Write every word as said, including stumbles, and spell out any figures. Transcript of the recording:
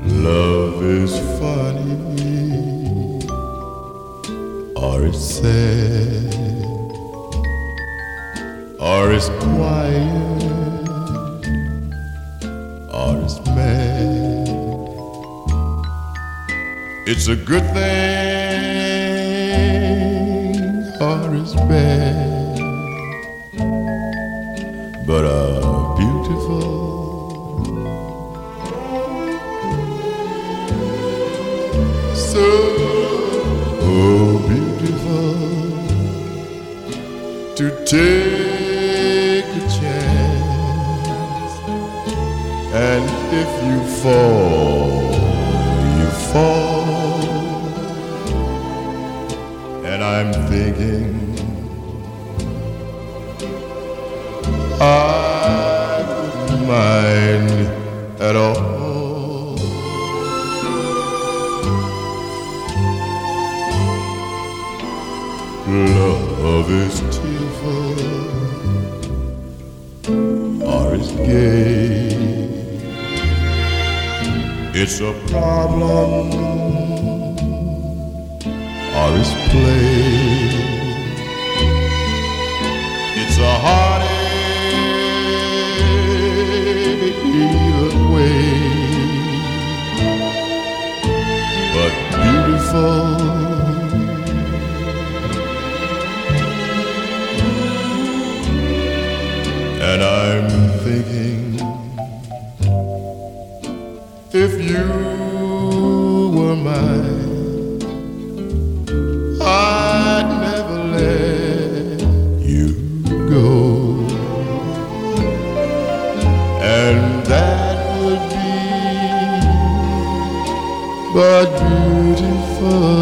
Love is funny, or it's sad, or it's quiet, or it's mad. It's a good thing, or it's bad, but a beautiful. So beautiful to take a chance, and if you fall, you fall. And I'm thinking I wouldn't mind at all. Love is tearful, or is gay. It's a problem, or is play. It's a heartache either way, but beautiful. And I'm thinking, if you were mine, I'd never let you go. And that would be but beautiful.